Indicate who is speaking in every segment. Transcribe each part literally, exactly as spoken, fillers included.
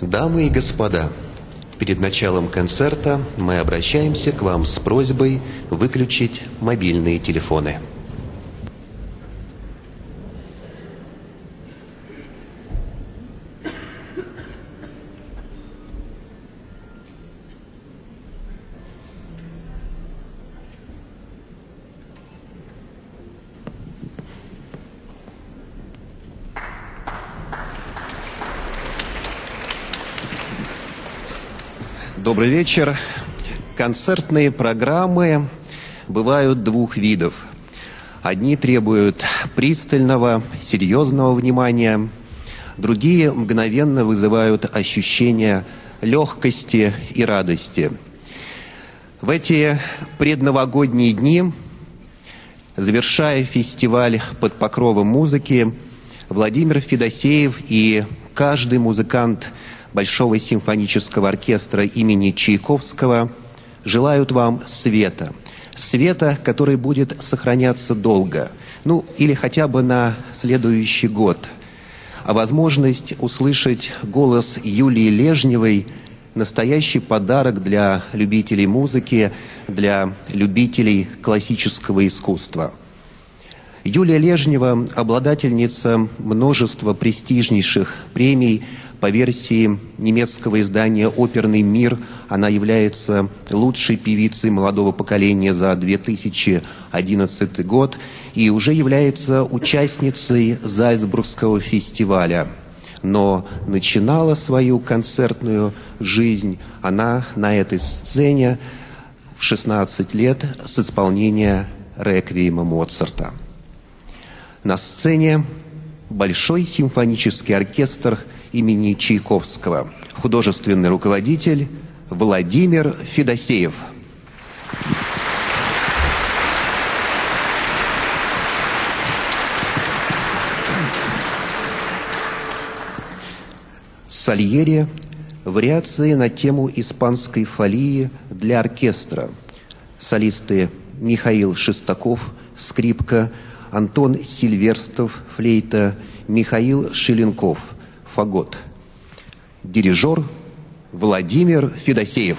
Speaker 1: Дамы и господа, перед началом концерта мы обращаемся к вам с просьбой выключить мобильные телефоны. Добрый вечер. Концертные программы бывают двух видов. Одни требуют пристального, серьезного внимания, другие мгновенно вызывают ощущение легкости и радости. В эти предновогодние дни, завершая фестиваль «Под покровом музыки», Владимир Федосеев и каждый музыкант Большого симфонического оркестра имени Чайковского желают вам света. Света, который будет сохраняться долго, ну или хотя бы на следующий год. А возможность услышать голос Юлии Лежневой – настоящий подарок для любителей музыки, для любителей классического искусства. Юлия Лежнева – обладательница множества престижнейших премий. По версии немецкого издания «Оперный мир» она является лучшей певицей молодого поколения за две тысячи одиннадцатый год и уже является участницей Зальцбургского фестиваля. Но начинала свою концертную жизнь она на этой сцене в шестнадцать лет с исполнения реквиема Моцарта. На сцене Большой симфонический оркестр имени Чайковского. Художественный руководитель Владимир Федосеев. Сальери. Вариации на тему испанской фолии для оркестра. Солисты Михаил Шестаков, скрипка, Антон Сильверстов, флейта, Михаил Шеленков, фагот. Дирижер Владимир Федосеев.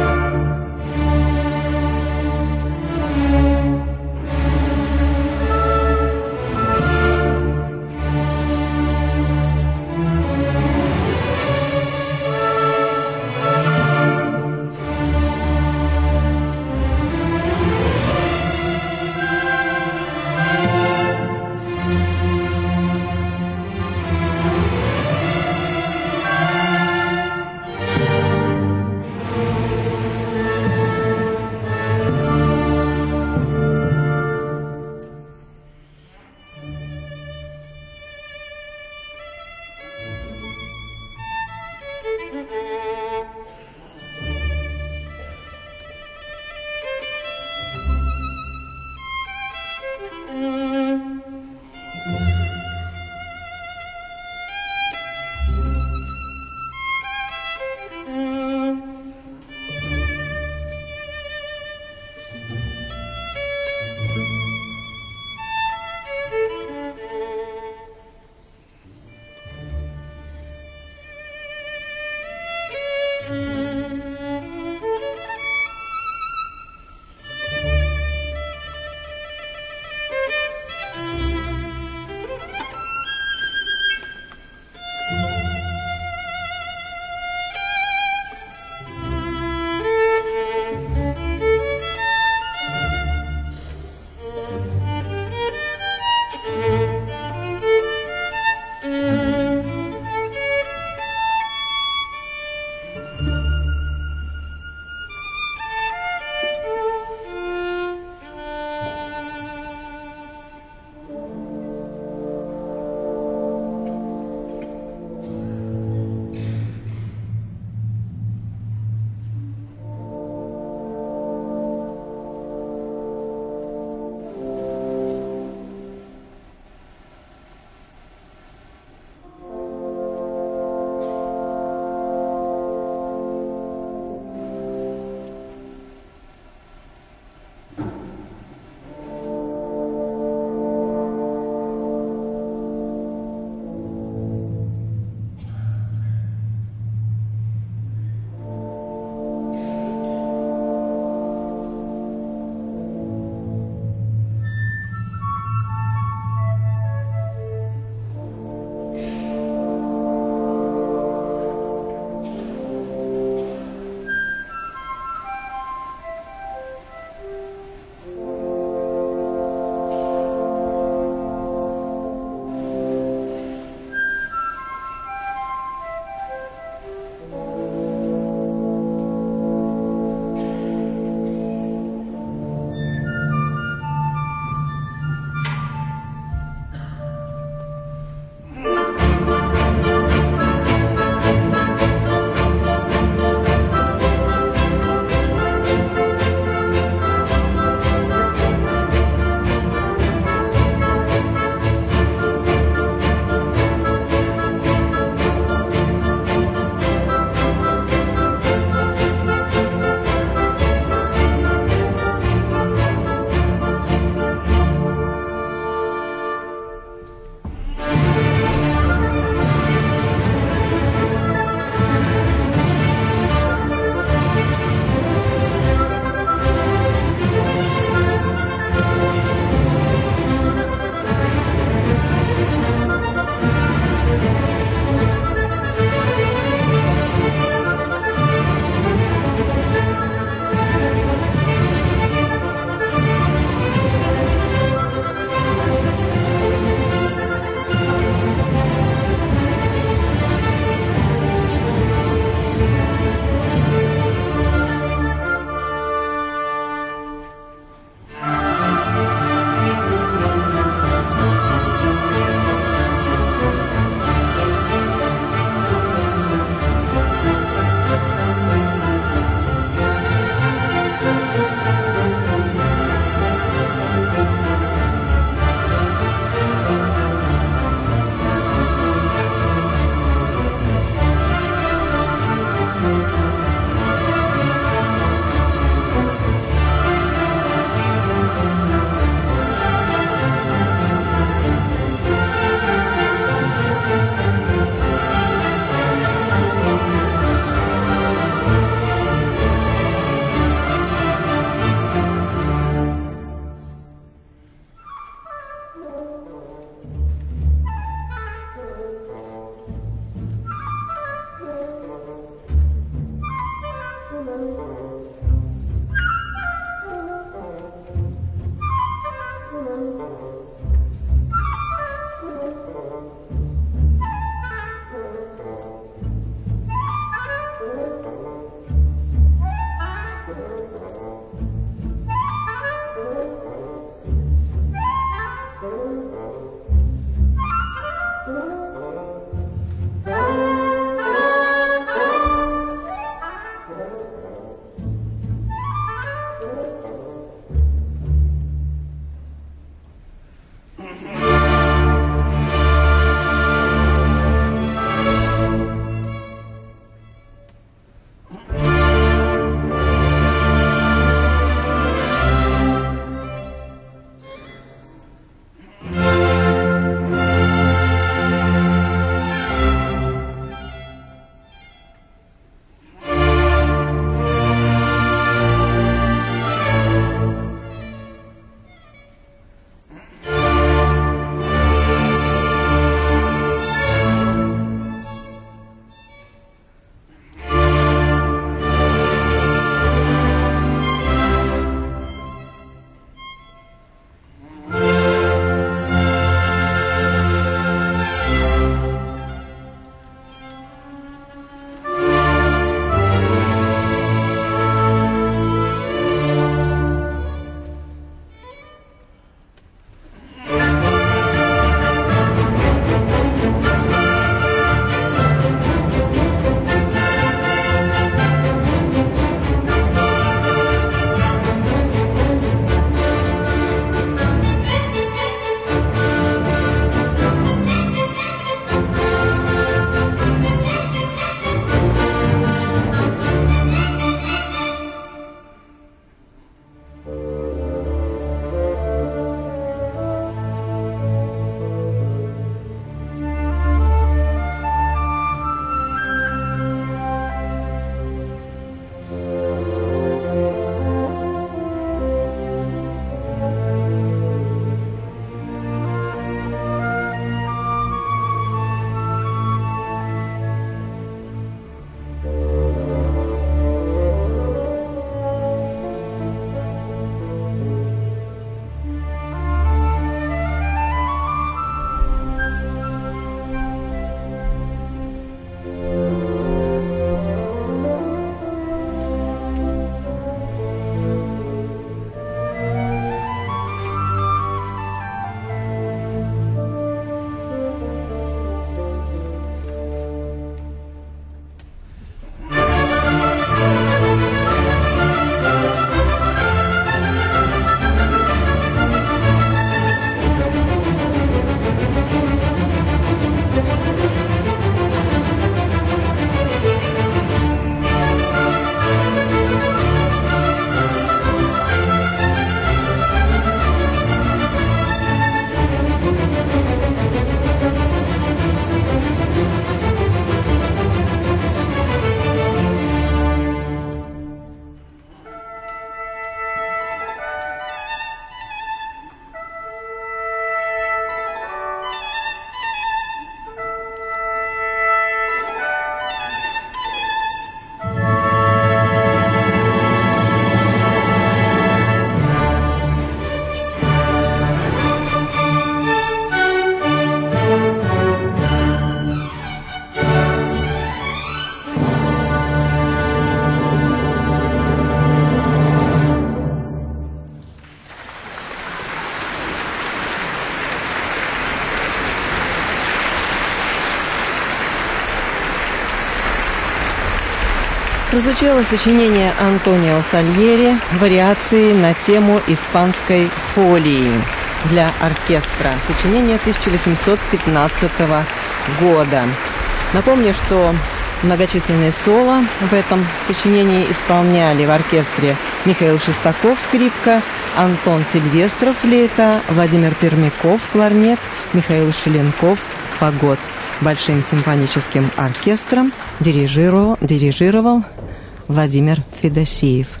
Speaker 2: прозвучало сочинение Антонио Сальери «Вариации на тему испанской фолии» для оркестра. Сочинение тысяча восемьсот пятнадцатого года. Напомню, что многочисленные соло в этом сочинении исполняли в оркестре Михаил Шестаков, скрипка, Антон Сильвестров, флейта, Владимир Пермяков, кларнет, Михаил Шеленков, фагот. Большим симфоническим оркестром дирижировал, дирижировал Владимир Федосеев.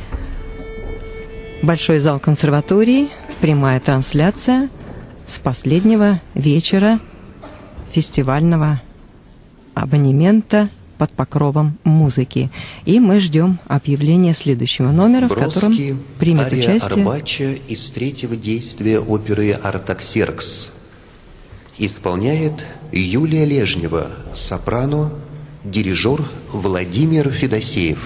Speaker 2: Большой зал консерватории, прямая трансляция с последнего вечера фестивального абонемента под покровом музыки. И мы ждем объявления следующего номера,
Speaker 1: Бродский,
Speaker 2: в котором примет
Speaker 1: ария
Speaker 2: участие
Speaker 1: Арбача из третьего действия оперы «Артаксеркс». Исполняет Юлия Лежнева, сопрано, дирижер Владимир Федосеев.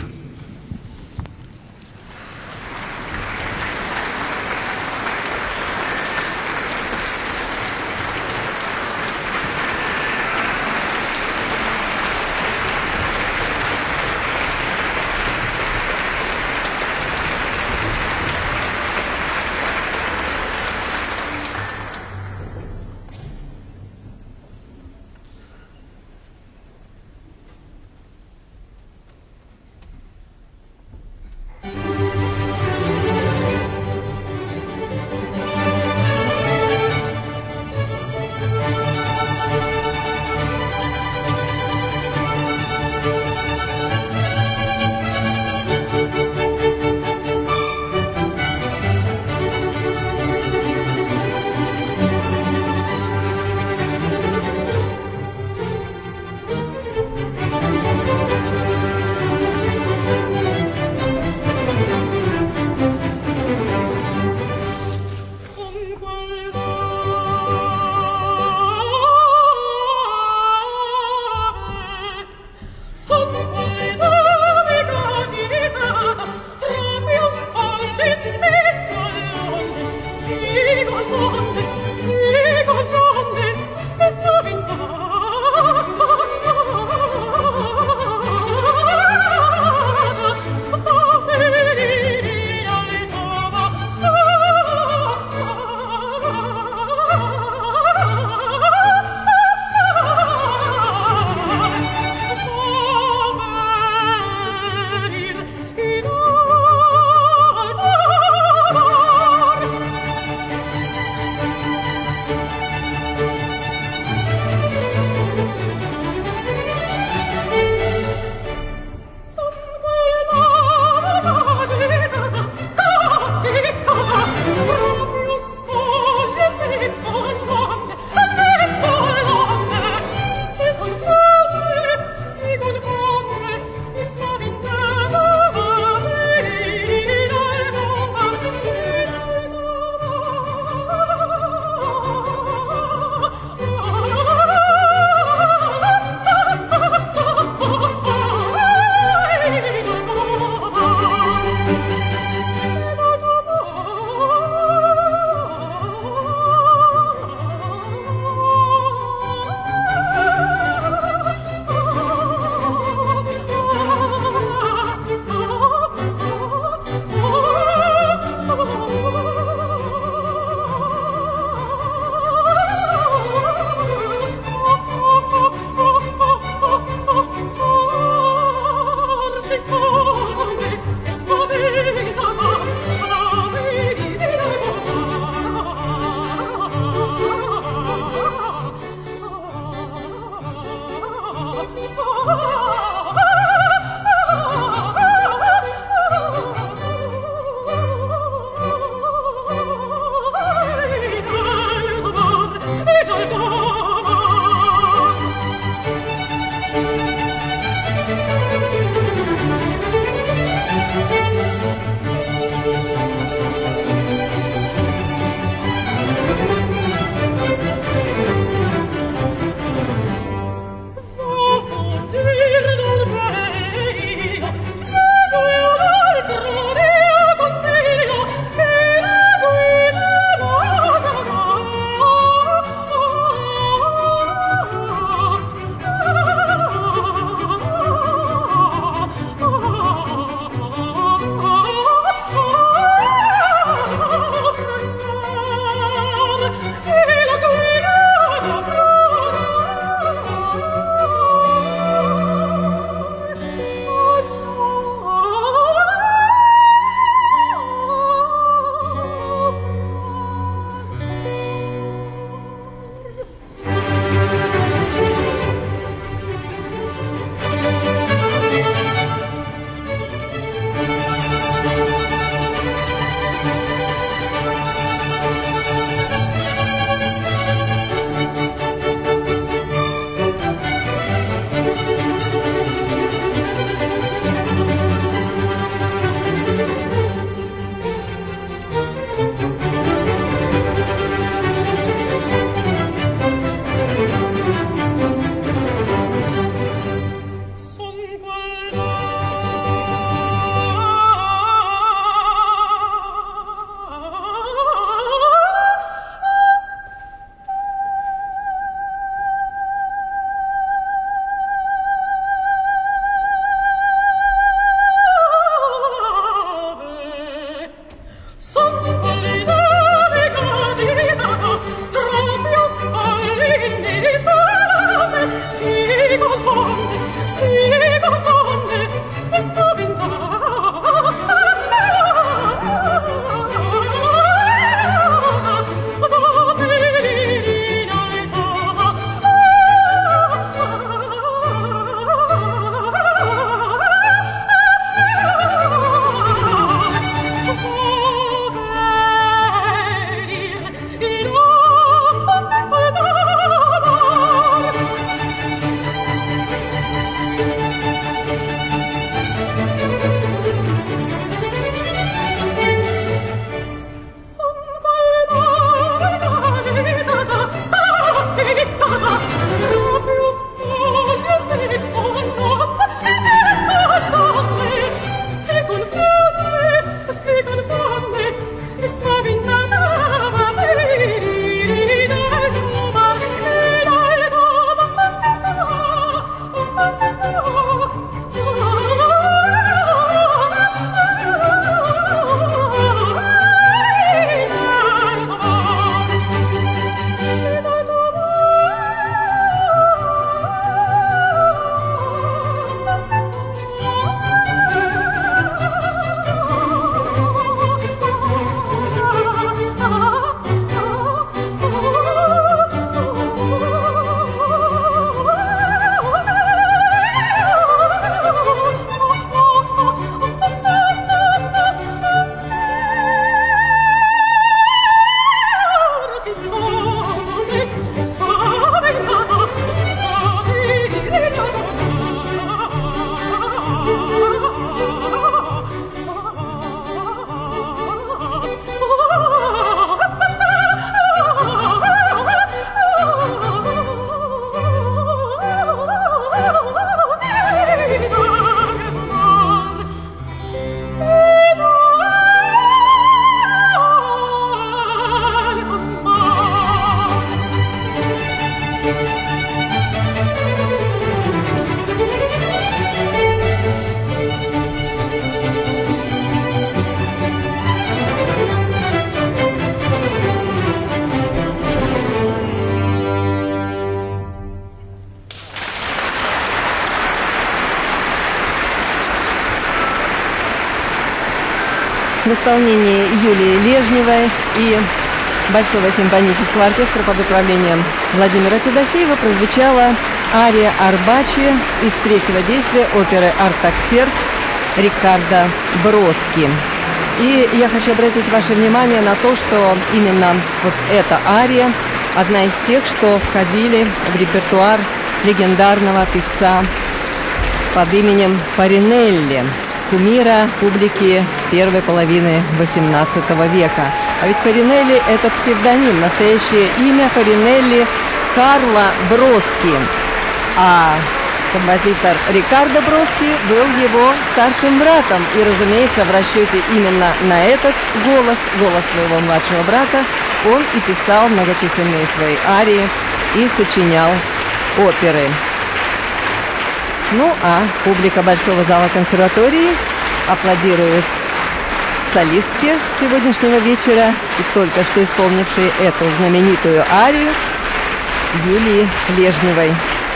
Speaker 2: в исполнении Юлии Лежневой и Большого симфонического оркестра под управлением Владимира Федосеева прозвучала ария Арбачи из третьего действия оперы «Артаксеркс» Риккардо Броски. И я хочу обратить ваше внимание на то, что именно вот эта ария одна из тех, что входили в репертуар легендарного певца под именем Фаринелли, кумира публики первой половины восемнадцатого века. А ведь Фаринелли – это псевдоним, настоящее имя Фаринелли Карло Броски. А композитор Риккардо Броски был его старшим братом. И, разумеется, в расчете именно на этот голос, голос своего младшего брата, он и писал многочисленные свои арии и сочинял оперы. Ну, а публика Большого зала консерватории аплодирует солистке сегодняшнего вечера и только что исполнившей эту знаменитую арию Юлии Лежневой.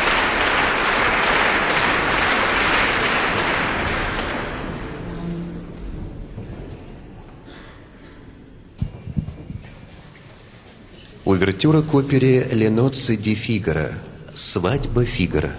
Speaker 1: Увертюра к опере «Le nozze di Figaro» «Свадьба Фигаро».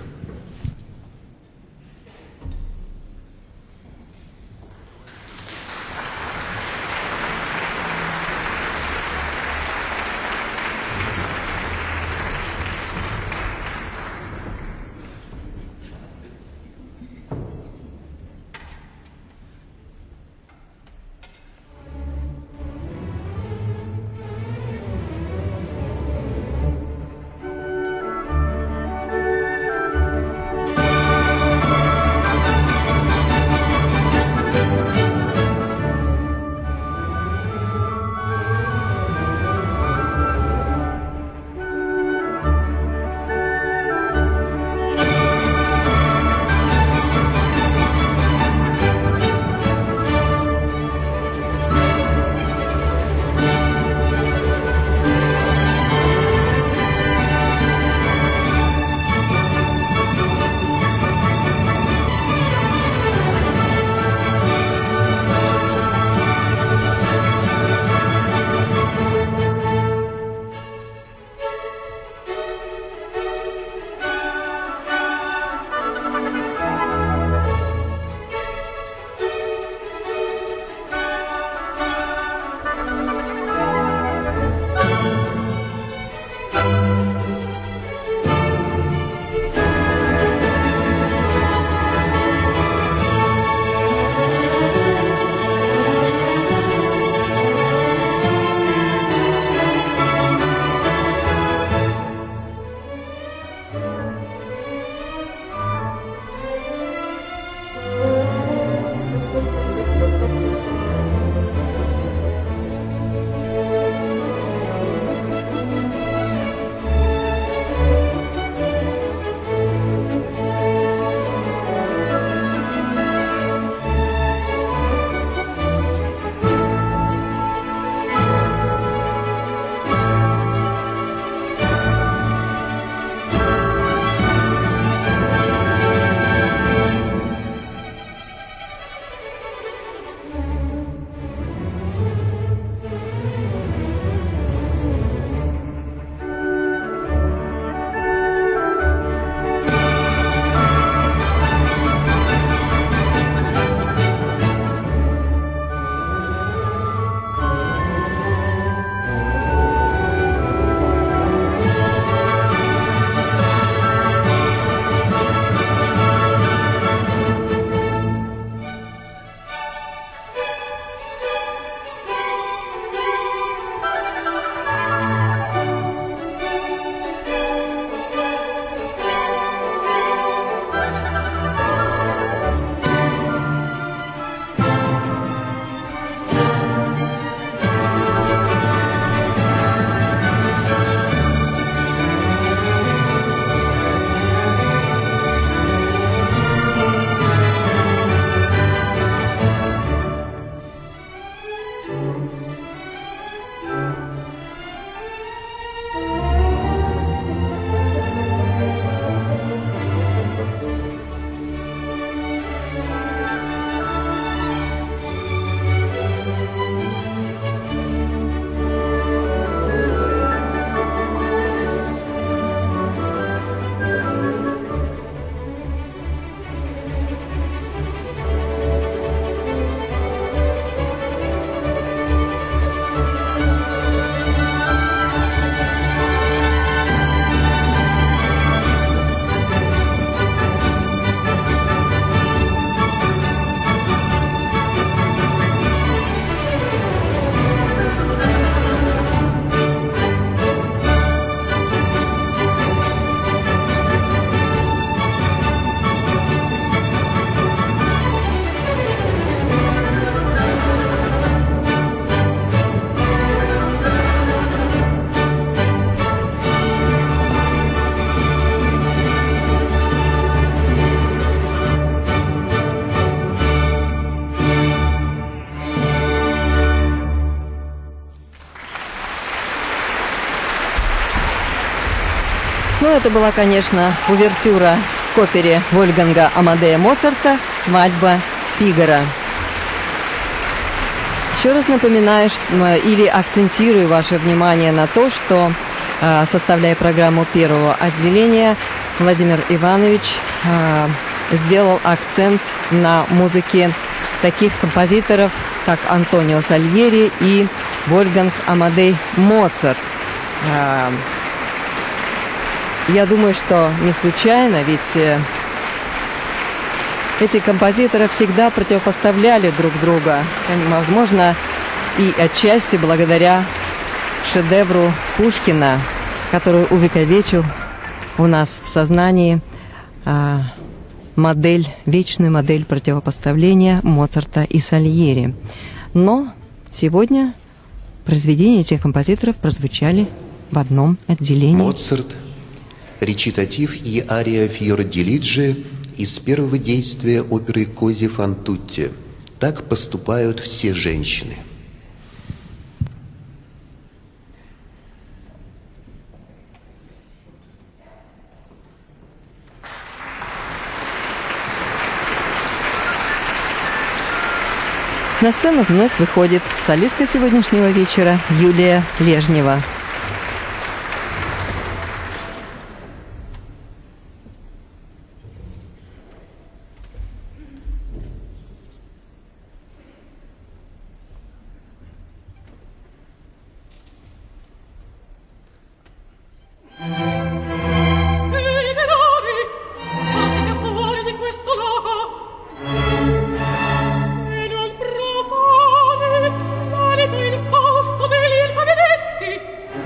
Speaker 2: Ну, это была, конечно, увертюра к опере Вольфганга Амадея Моцарта «Свадьба Фигаро». Еще раз напоминаю что, или акцентирую ваше внимание на то, что, составляя программу первого отделения, Владимир Иванович сделал акцент на музыке таких композиторов, как Антонио Сальери и Вольфганг Амадей Моцарт. Я думаю, что не случайно, ведь эти композиторы всегда противопоставляли друг друга. Возможно, и отчасти благодаря шедевру Пушкина, который увековечил у нас в сознании а, модель, вечную модель противопоставления Моцарта и Сальери. Но сегодня произведения этих композиторов прозвучали в одном отделении.
Speaker 1: Моцарт, речитатив и ария Фьордилиджи из первого действия оперы «Кози фан тутти». Так поступают все женщины.
Speaker 2: На сцену вновь выходит солистка сегодняшнего вечера Юлия Лежнева.
Speaker 3: E non profane l'alito infausto degli alfabetti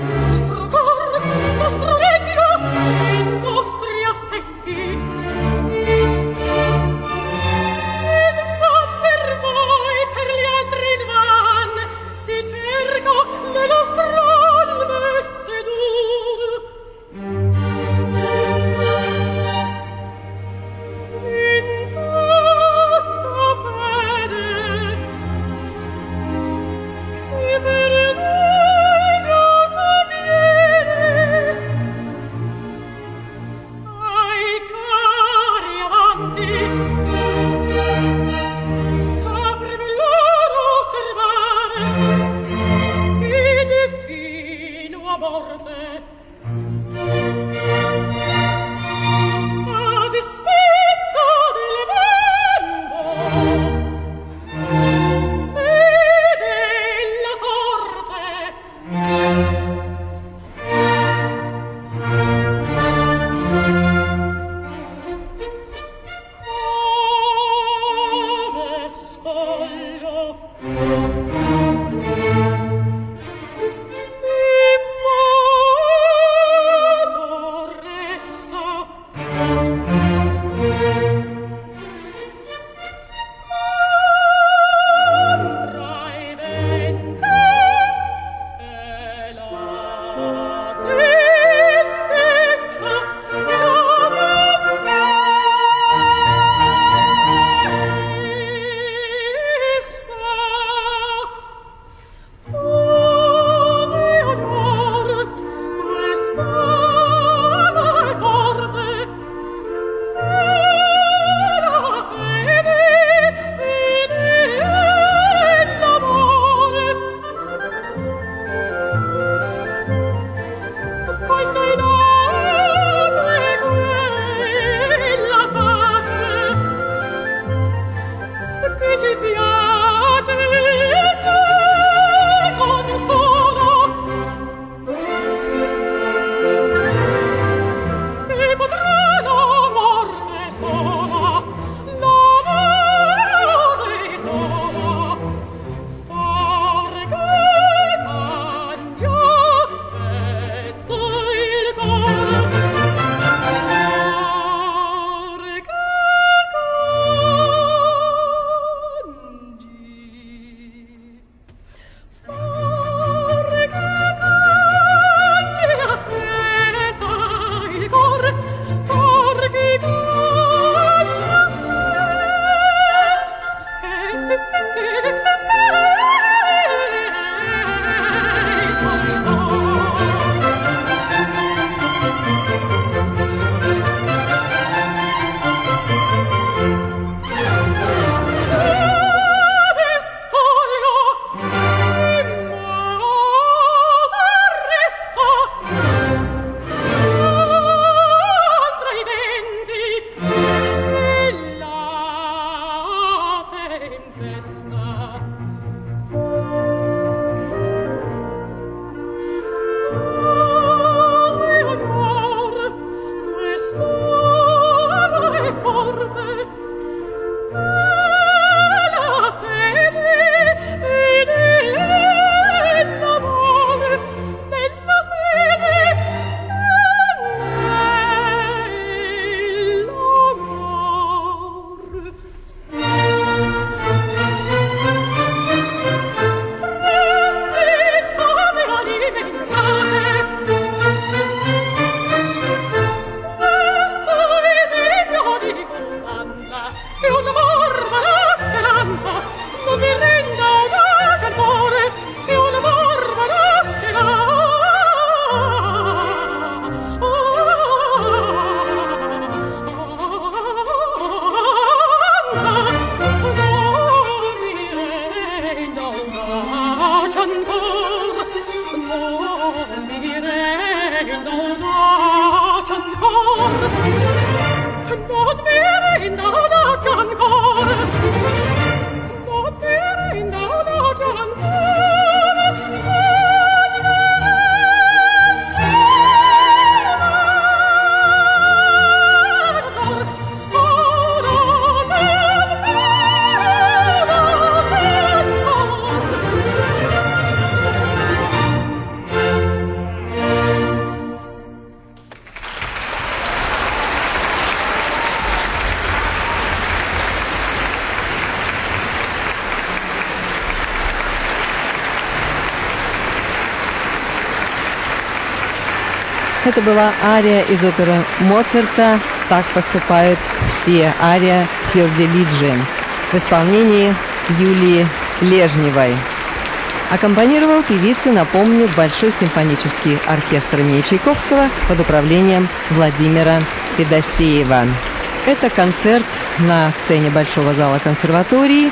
Speaker 2: Это была ария из оперы Моцарта «Так поступают все», ария Фьордилиджи в исполнении Юлии Лежневой. Аккомпанировал певице, напомню, Большой симфонический оркестр имени Чайковского под управлением Владимира Федосеева. Это концерт на сцене Большого зала консерватории.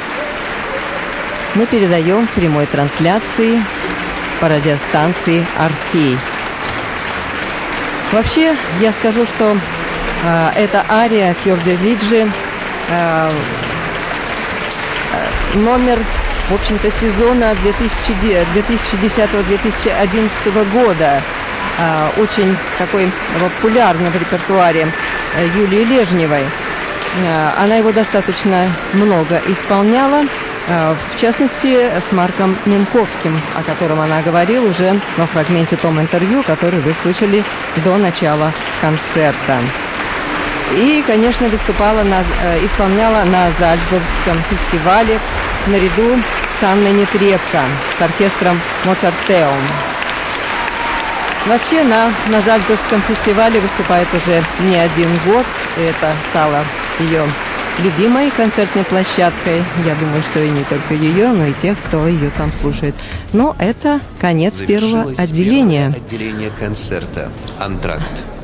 Speaker 2: Мы передаем в прямой трансляции по радиостанции «Орфей». Вообще, я скажу, что э, эта ария Фьордилиджи э, номер, в общем-то, сезона две тысячи десятого — две тысячи одиннадцатого года, э, очень такой популярный в репертуаре э, Юлии Лежневой. Э, она его достаточно много исполняла, э, в частности, с Марком Минковским, о котором она говорила уже во фрагменте том интервью, который вы слышали до начала концерта. И, конечно, выступала, на, э, исполняла на Зальцбургском фестивале наряду с Анной Нетребко, с оркестром Моцартеум. Вообще на, на Зальцбургском фестивале выступает уже не один год. Это стало ее любимой концертной площадкой. Я думаю, что и не только ее, но и тех, кто ее там слушает. Но это конец первого отделения.
Speaker 1: Первое отделение концерта «Антракт».